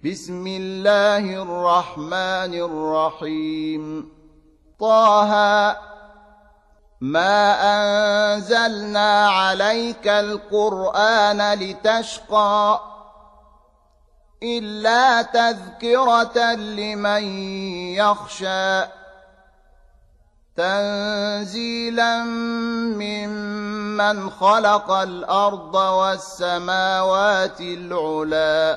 بسم الله الرحمن الرحيم. طه ما أنزلنا عليك القرآن لتشقى إلا تذكرة لمن يخشى تنزيلا ممن خلق الأرض والسماوات العلى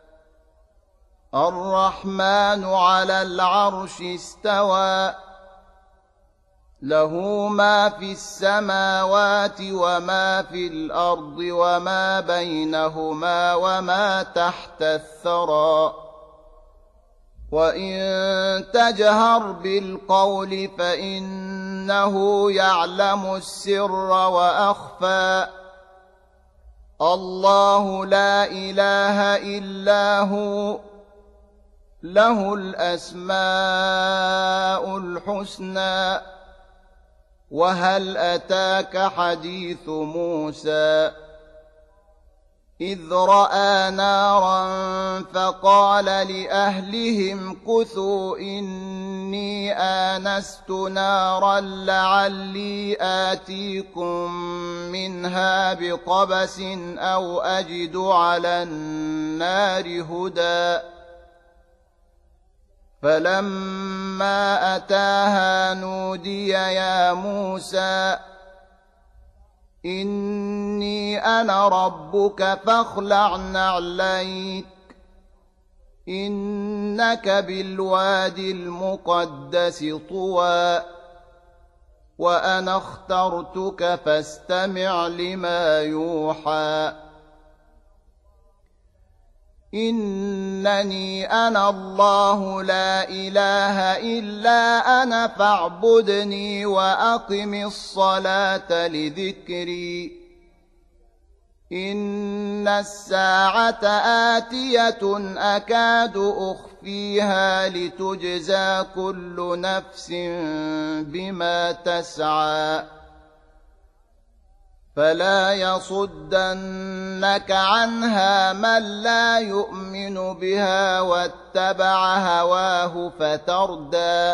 الرحمن على العرش استوى له ما في السماوات وما في الأرض وما بينهما وما تحت الثرى وإن تجهر بالقول فإنه يعلم السر وأخفى الله لا إله إلا هو له الأسماء الحسنى وهل أتاك حديث موسى إذ رأى نارا فقال لأهلهم كثوا إني آنست نارا لعلي آتيكم منها بقبس أو أجد على النار هدى فلما أتاها نودي يا موسى إني أنا ربك فاخلع نعليك إنك بالوادي المقدس طوى وأنا اخترتك فاستمع لما يوحى إنني أنا الله لا إله إلا أنا فاعبدني وأقم الصلاة لذكري إن الساعة آتية أكاد أخفيها لتجزى كل نفس بما تسعى فلا يصدنك عنها من لا يؤمن بها واتبع هواه فتردى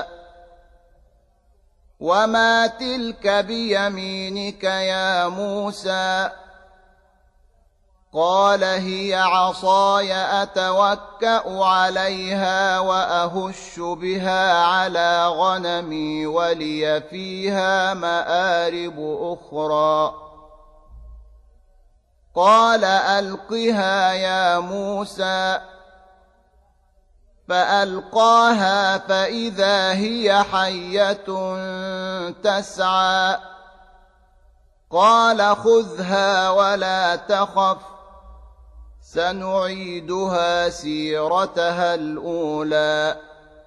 وما تلك بيمينك يا موسى قال هي عصاي أتوكأ عليها وأهش بها على غنمي ولي فيها مآرب أخرى قال ألقها يا موسى فألقاها فإذا هي حية تسعى قال خذها ولا تخف سنعيدها سيرتها الأولى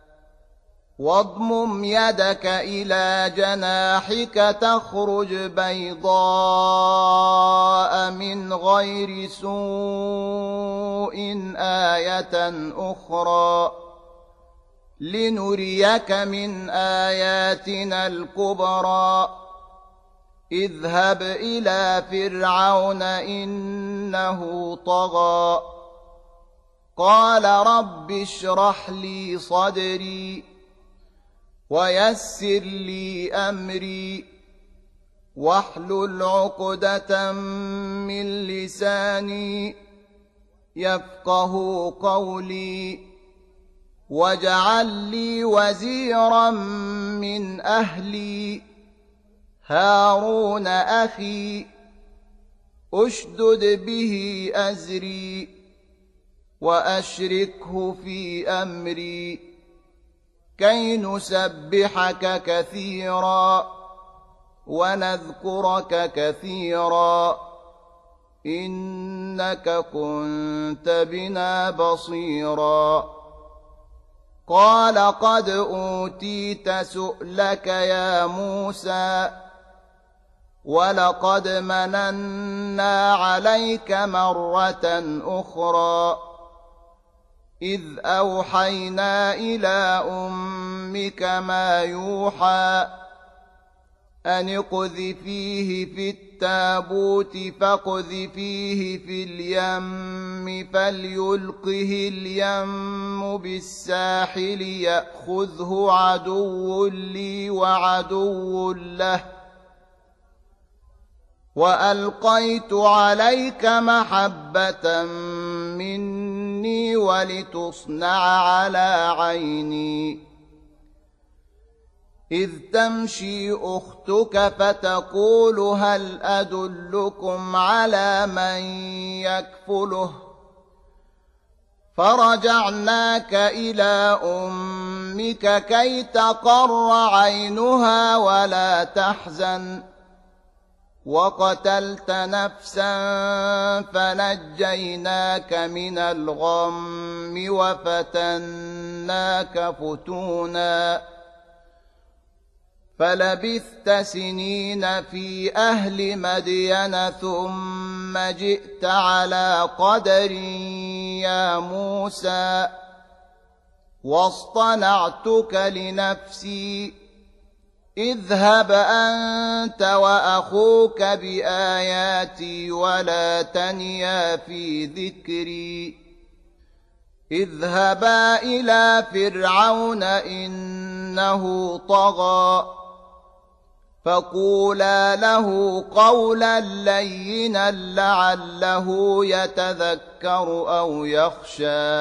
واضمم يدك إلى جناحك تخرج بيضاء من غير سوء آية أخرى لنريك من آياتنا الكبرى اذهب إلى فرعون إنه طغى قال رب اشرح لي صدري ويسر لي أمري واحلل عقدة من لساني يفقه قولي واجعل لي وزيرا من أهلي هارون أخي أشدد به أزري وأشركه في أمري كي نسبحك كثيرا ونذكرك كثيرا إنك كنت بنا بصيرا قال قد أوتيت سؤلك يا موسى ولقد مننا عليك مرة أخرى إذ أوحينا إلى أمك ما يوحى أن اقذفيه في التابوت فاقذفيه في اليم فليلقه اليم بالساحل يأخذه عدو لي وعدو له وألقيت عليك محبة مني ولتصنع على عيني إذ تمشي أختك فتقول هل أدلكم على من يكفله فرجعناك إلى أمك كي تقر عينها ولا تحزن وقتلت نفسا فنجيناك من الغم وفتناك فتونا فلبثت سنين في أهل مدين ثم جئت على قدر يا موسى واصطنعتك لنفسي اذهب أنت وأخوك بآياتي ولا تنيا في ذكري اذهبا إلى فرعون إنه طغى فقولا له قولا لينا لعله يتذكر أو يخشى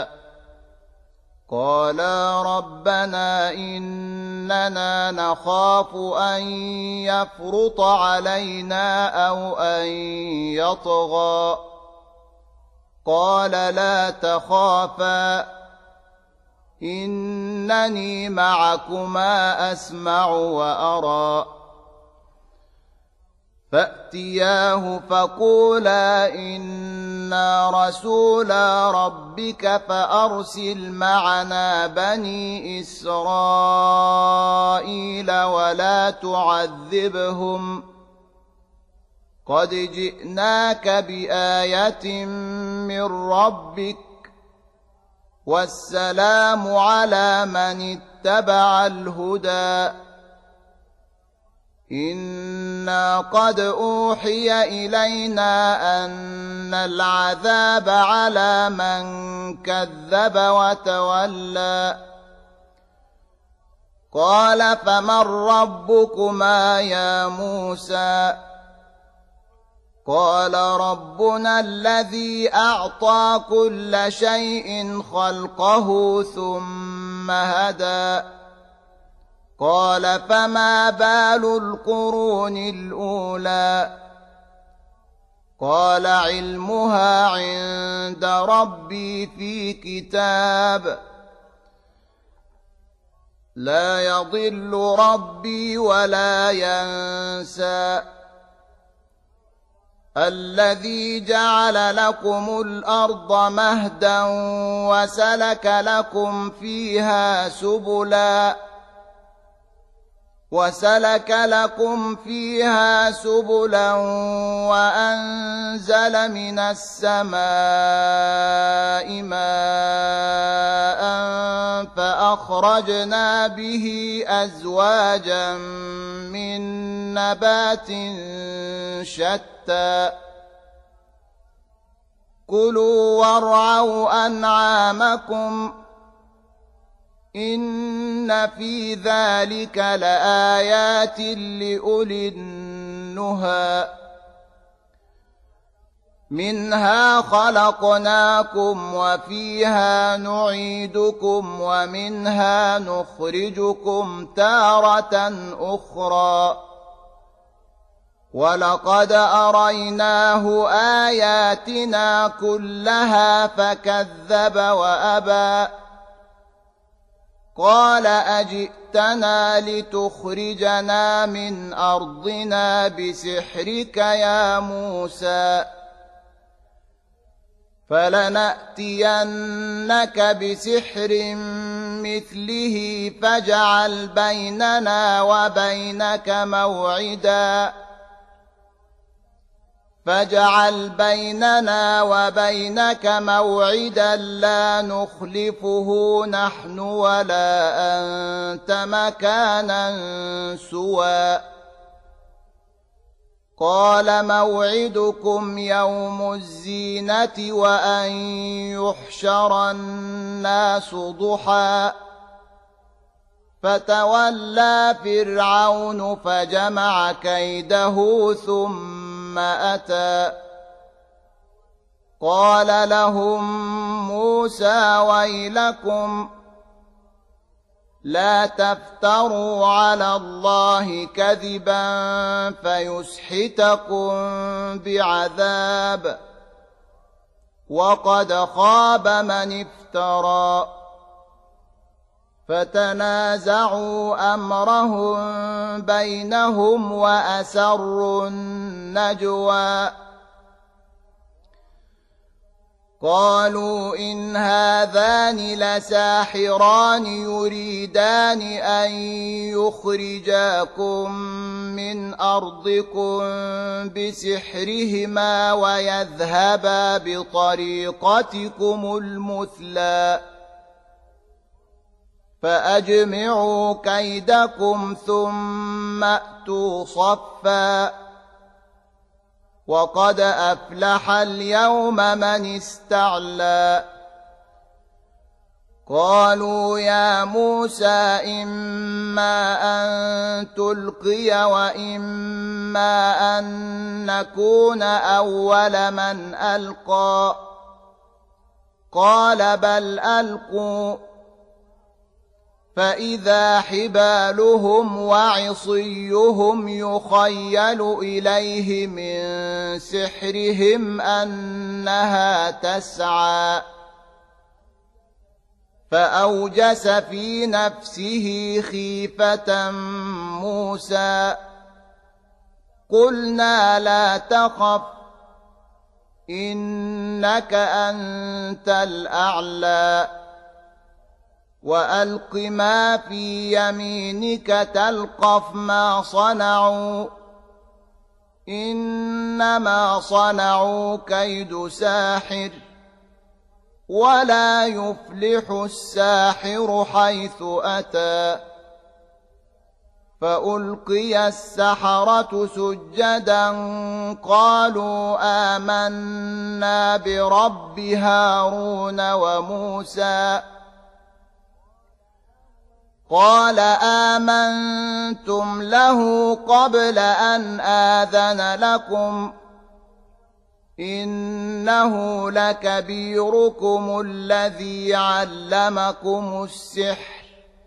قالا ربنا إننا نخاف أن يفرط علينا أو أن يطغى قال لا تخافا إنني معكما أسمع وأرى فأتياه فقولا إنا رسولا ربك فأرسل معنا بني إسرائيل ولا تعذبهم قد جئناك بآية من ربك والسلام على من اتبع الهدى إنا قد أوحي إلينا أن العذاب على من كذب وتولى قال فمن ربكما يا موسى قال ربنا الذي أعطى كل شيء خلقه ثم هدى قال فما بال القرون الأولى قال علمها عند ربي في كتاب لا يضل ربي ولا ينسى الذي جعل لكم الأرض مهدا وسلك لكم فيها سبلا وأنزل من السماء ماء فأخرجنا به أزواجا من نبات شتى كلوا وارعوا أنعامكم إن في ذلك لآيات لأولي النهى منها خلقناكم وفيها نعيدكم ومنها نخرجكم تارة أخرى ولقد أريناه آياتنا كلها فكذب وأبى قال أجئتنا لتخرجنا من أرضنا بسحرك يا موسى فلنأتينك بسحر مثله فاجعل بيننا وبينك موعدا لا نخلفه نحن ولا أنت مكانا سوى قال موعدكم يوم الزينة وأن يحشر الناس ضحى فتولى فرعون فجمع كيده ثم أتى قال لهم موسى ويلكم لا تفتروا على الله كذبا فيسحتكم بعذاب وقد خاب من افترى فتنازعوا أمرهم بينهم وأسروا النجوى قالوا إن هذان لساحران يريدان أن يخرجاكم من أرضكم بسحرهما ويذهبا بطريقتكم المثلى فأجمعوا كيدكم ثم أتوا صفا وقد أفلح اليوم من استعلى قالوا يا موسى إما أن تلقي وإما أن نكون أول من ألقى قال بل ألقوا فإذا حبالهم وعصيهم يخيل إليه من سحرهم أنها تسعى فأوجس في نفسه خيفة موسى قلنا لا تخف إنك أنت الأعلى وألق ما في يمينك تلقف ما صنعوا إنما صنعوا كيد ساحر ولا يفلح الساحر حيث أتى فألقي السحرة سجدا قالوا آمنا برب هارون وموسى قال آمنتم له قبل أن آذن لكم إنه لكبيركم الذي علمكم السحر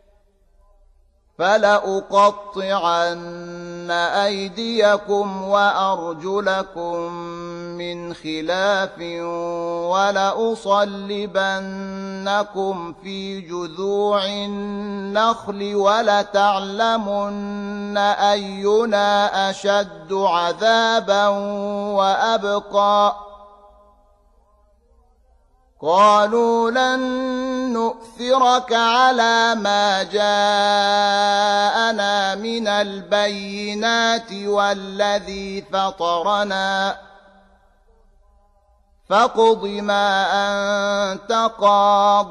فلأقطعن أيديكم وأرجلكم من خلاف ولأصلبنكم في جذوع النخل ولتعلمن أينا أشد عذابا وأبقى قالوا لن نؤثرك على ما جاءنا من البينات والذي فطرنا فاقض ما أنت قاض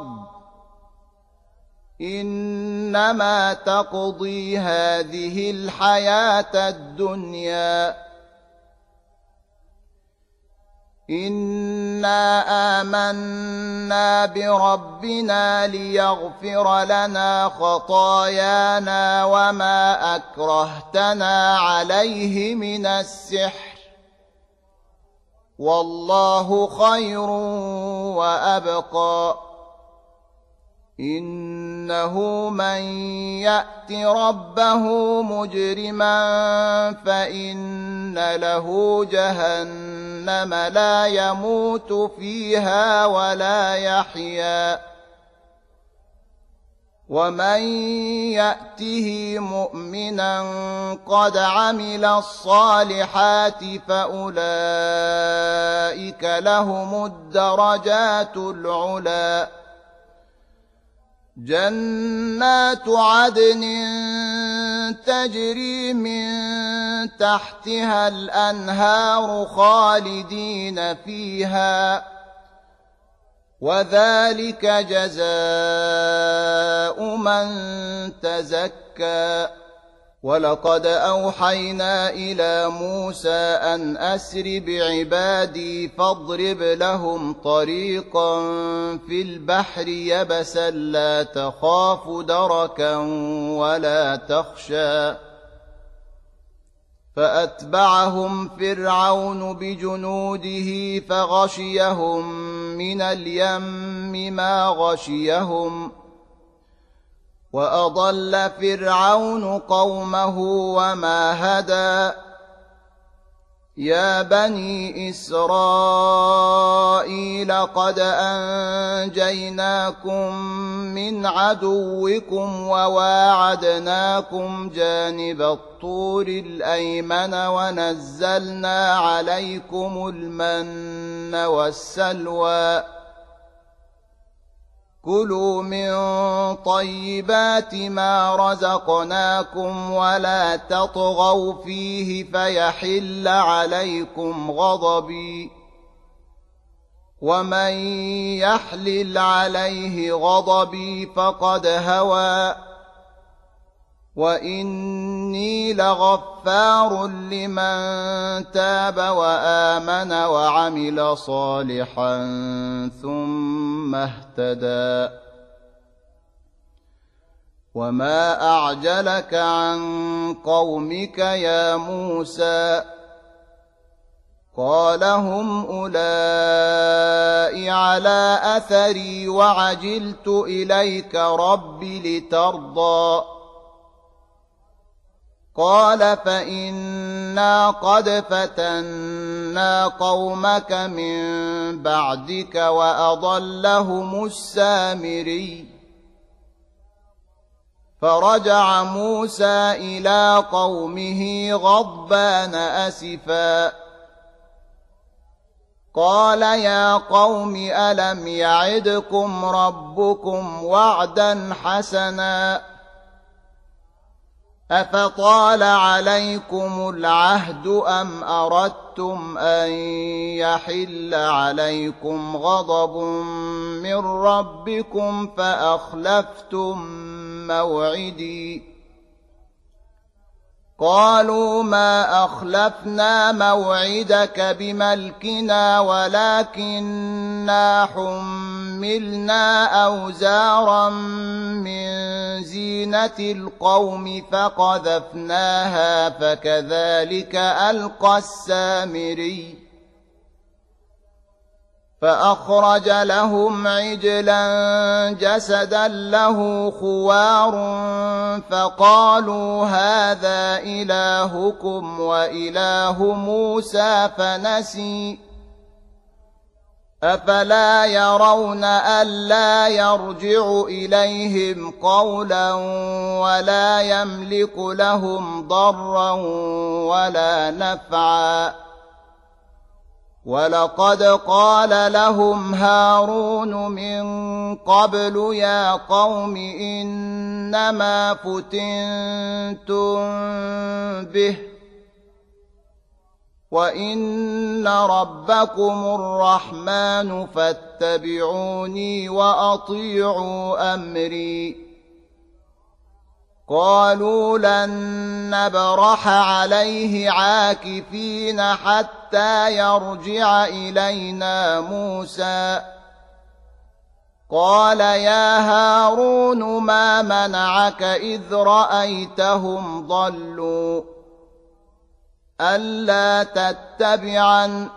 إنما تقضي هذه الحياة الدنيا إنا آمنا بربنا ليغفر لنا خطايانا وما أكرهتنا عليه من السحر والله خير وأبقى إنه من يأت ربه مجرما فإن له جهنم لا يموت فيها ولا يحيا ومن يأته مؤمنا قد عمل الصالحات فأولئك لهم الدرجات العلى جنات عدن تجري من تحتها الأنهار خالدين فيها وذلك جزاء من تزكى ولقد أوحينا إلى موسى أن أسر بعبادي فاضرب لهم طريقا في البحر يبسا لا تخاف دركا ولا تخشى فأتبعهم فرعون بجنوده فغشيهم من اليم ما غشيهم وأضل فرعون قومه وما هدى يا بني إسرائيل قد أنجيناكم من عدوكم وواعدناكم جانب الطور الأيمن ونزلنا عليكم المن والسلوى كلوا من طيبات ما رزقناكم ولا تطغوا فيه فيحل عليكم غضبي ومن يحلل عليه غضبي فقد هوى وإني لغفار لمن تاب وآمن وعمل صالحا ثم اهتدى وما أعجلك عن قومك يا موسى قال هم أولئك على أثري وعجلت إليك رب لترضى قال فإنا قد فتنا قومك من بعدك وأضلهم السامري فرجع موسى إلى قومه غضبان أسفا قال يا قوم ألم يعدكم ربكم وعدا حسنا أفطال عليكم العهد أم أردتم أن يحل عليكم غضب من ربكم فأخلفتم موعدي قالوا ما أخلفنا موعدك بملكنا ولكننا حملنا أوزارا من زينة القوم فقذفناها فكذلك ألقى السامري فأخرج لهم عجلا جسدا له خوار فقالوا هذا إلهكم وإله موسى فنسي أفلا يرون ألا يرجع إليهم قولا ولا يملك لهم ضرا ولا نفعا ولقد قال لهم هارون من قبل يا قوم إنما فتنتم به وإن ربكم الرحمن فاتبعوني وأطيعوا أمري قالوا لن نبرح عليه عاكفين حتى يرجع إلينا موسى قال يا هارون ما منعك إذ رأيتهم ضلوا ألا تتبعن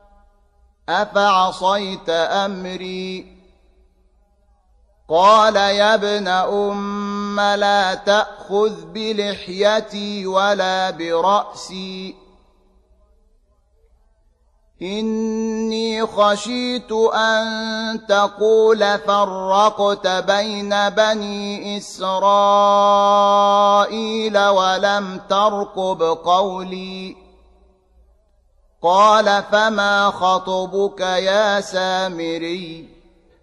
أفعصيت أمري قال يا ابن أم لا تأخذ بلحيتي ولا برأسي إني خشيت أن تقول فرقت بين بني إسرائيل ولم ترقب قولي قال فما خطبك يا سامري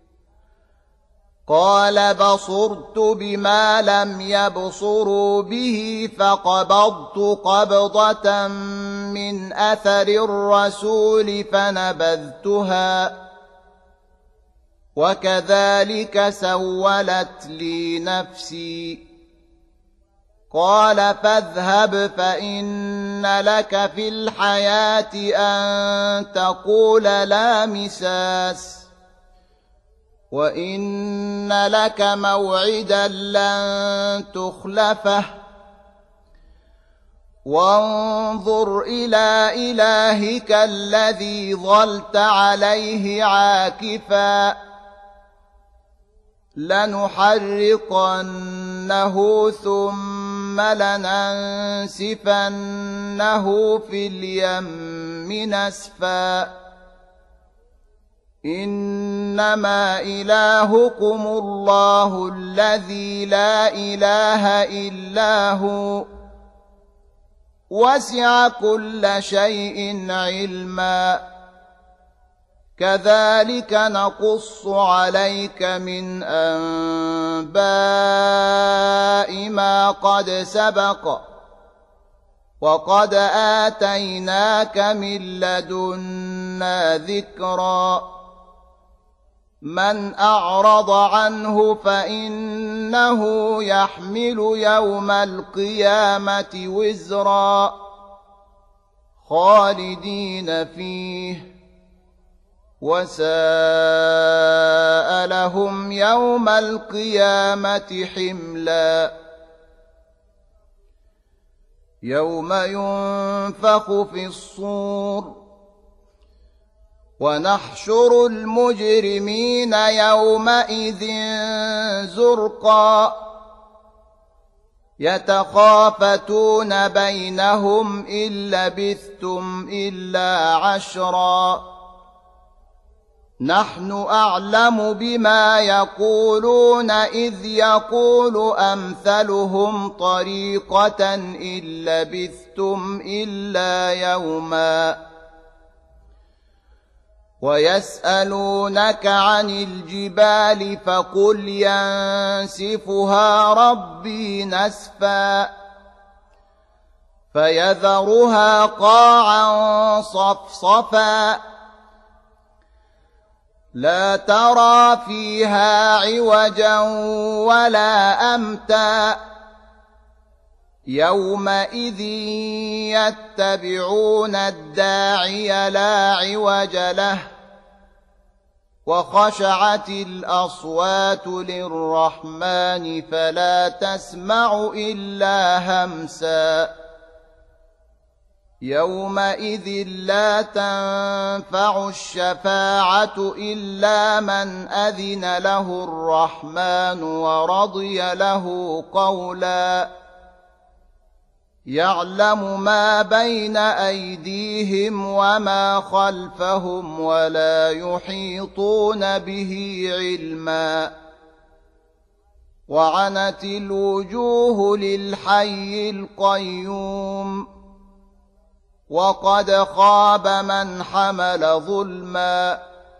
قال بصرت بما لم يبصروا به فقبضت قبضة من أثر الرسول فنبذتها وكذلك سولت لي نفسي قال فاذهب فإن لك في الحياة أن تقول لا مساس وإن لك موعدا لن تخلفه وانظر إلى إلهك الذي ظلت عليه عاكفا لنحرقنه ثم لننسفنه في اليم نسفا إنما إلهكم الله الذي لا إله إلا هو وسع كل شيء علما كذلك نقص عليك من أنباء ما قد سبق وقد آتيناك من لدنا ذكرا من أعرض عنه فإنه يحمل يوم القيامة وزرا خالدين فيه وساء لهم يوم القيامة حملا يوم ينفخ في الصور ونحشر المجرمين يومئذ زرقا يتخافتون بينهم إن لبثتم إلا عشرا نحن أعلم بما يقولون إذ يقول أمثلهم طريقة إن لبثتم إلا يوما ويسألونك عن الجبال فقل ينسفها ربي نسفا فيذرها قاعا صفصفا لا ترى فيها عوجا ولا أمتا يومئذ يتبعون الداعي لا عوج له وخشعت الأصوات للرحمن فلا تسمع إلا همسا يومئذ لا تنفع الشفاعة إلا من أذن له الرحمن ورضي له قولا يعلم ما بين أيديهم وما خلفهم ولا يحيطون به علما وعنت الوجوه للحي القيوم وقد خاب من حمل ظلما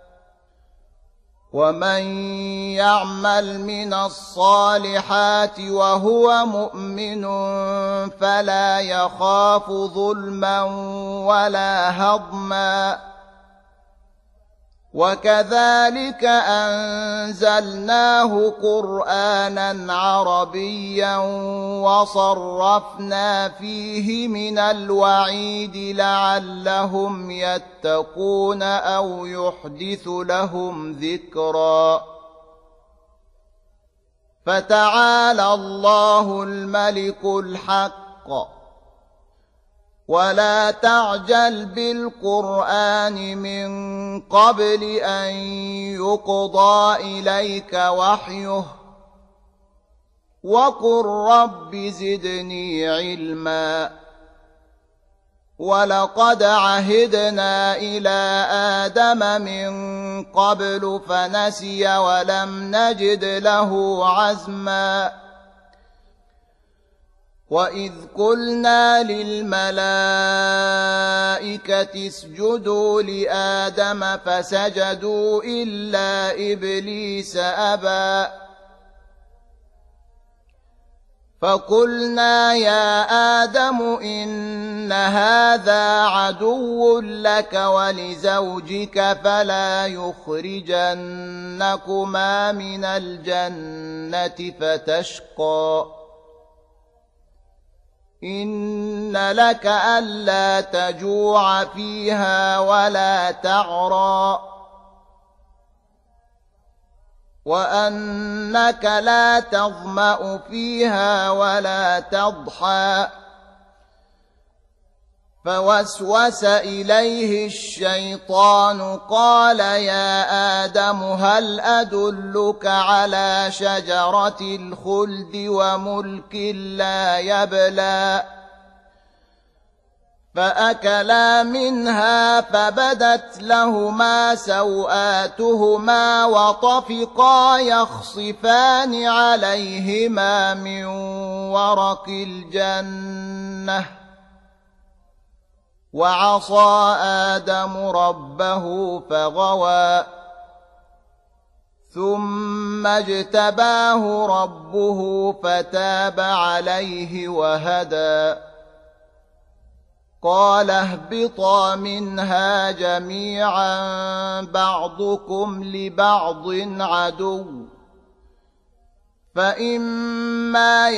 ومن يعمل من الصالحات وهو مؤمن فلا يخاف ظلما ولا هضما وكذلك أنزلناه قرآنا عربيا وصرفنا فيه من الوعيد لعلهم يتقون أو يحدث لهم ذكرا فتعالى الله الملك الحق ولا تعجل بالقرآن من قبل أن يقضى إليك وحيه وقل رب زدني علما ولقد عهدنا إلى آدم من قبل فنسي ولم نجد له عزما وإذ قلنا للملائكة اسجدوا لآدم فسجدوا إلا إبليس أبى فقلنا يا آدم إن هذا عدو لك ولزوجك فلا يخرجنكما من الجنة فتشقى إن لك ألا تجوع فيها ولا تعرى وأنك لا تظمأ فيها ولا تضحى فوسوس إليه الشيطان قال يا آدم هل أدلك على شجرة الخلد وملك لا يبلى فأكلا منها فبدت لهما سوآتهما وطفقا يخصفان عليهما من ورق الجنة وعصى آدم ربه فغوى ثم اجتباه ربه فتاب عليه وهدى قال اهبطا منها جميعا بعضكم لبعض عدو فإما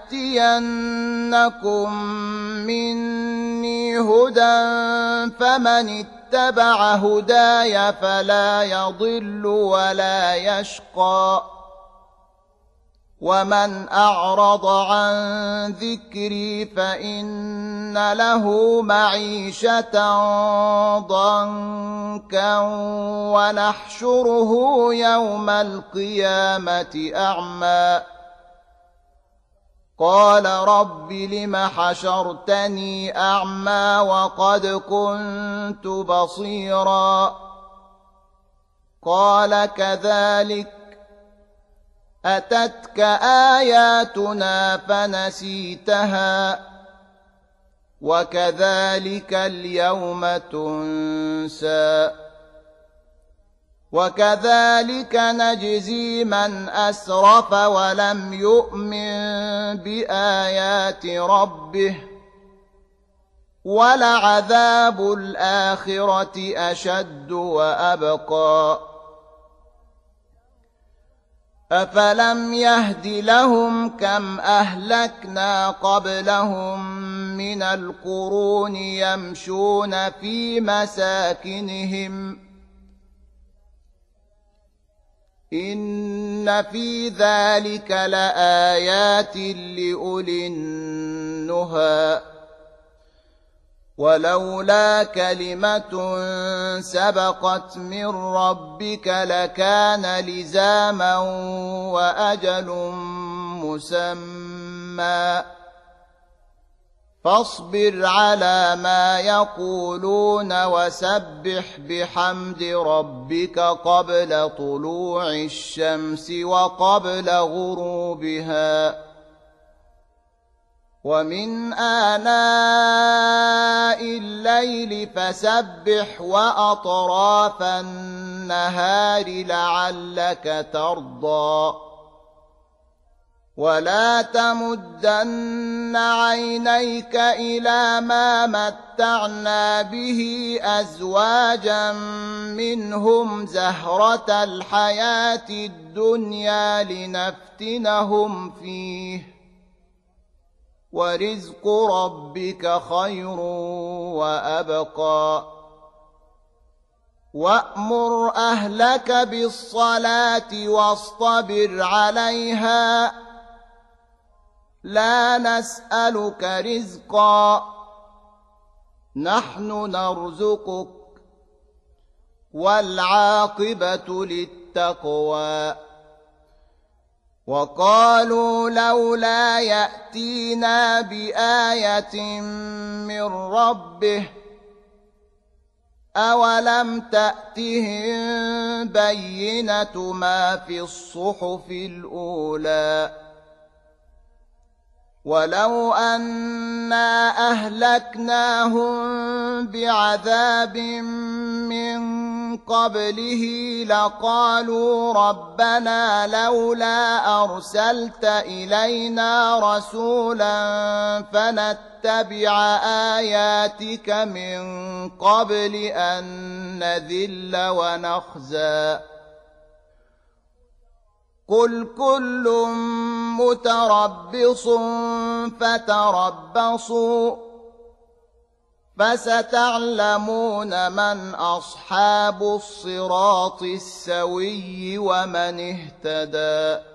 يأتينكم مني هدى فمن اتبع هداي فلا يضل ولا يشقى ومن أعرض عن ذكري فإن له معيشة ضنكا ونحشره يوم القيامة أعمى قال رب لم حشرتني أعمى وقد كنت بصيرا قال كذلك أتتك آياتنا فنسيتها وكذلك اليوم تنسى وكذلك نجزي من أسرف ولم يؤمن بآيات ربه ولعذاب الآخرة أشد وأبقى أفلم يهد لهم كم أهلكنا قبلهم من القرون يمشون في مساكنهم إن في ذلك لآيات لأولي النهى ولولا كلمة سبقت من ربك لكان لزاما وأجل مسمى فاصبر على ما يقولون وسبح بحمد ربك قبل طلوع الشمس وقبل غروبها ومن آناء الليل فسبح وأطراف النهار لعلك ترضى ولا تمدن عينيك إلى ما متعنا به أزواجا منهم زهرة الحياة الدنيا لنفتنهم فيه ورزق ربك خير وأبقى وأمر أهلك بالصلاة واصطبر عليها لا نسألك رزقا نحن نرزقك والعاقبة للتقوى وقالوا لولا يأتينا بآية من ربه أولم تأتهم بينة ما في الصحف الأولى ولو أنا أهلكناهم بعذاب من قبله لقالوا ربنا لولا أرسلت إلينا رسولا فنتبع آياتك من قبل أن نذل ونخزى قل كل متربص فتربصوا فستعلمون من أصحاب الصراط السوي ومن اهتدى.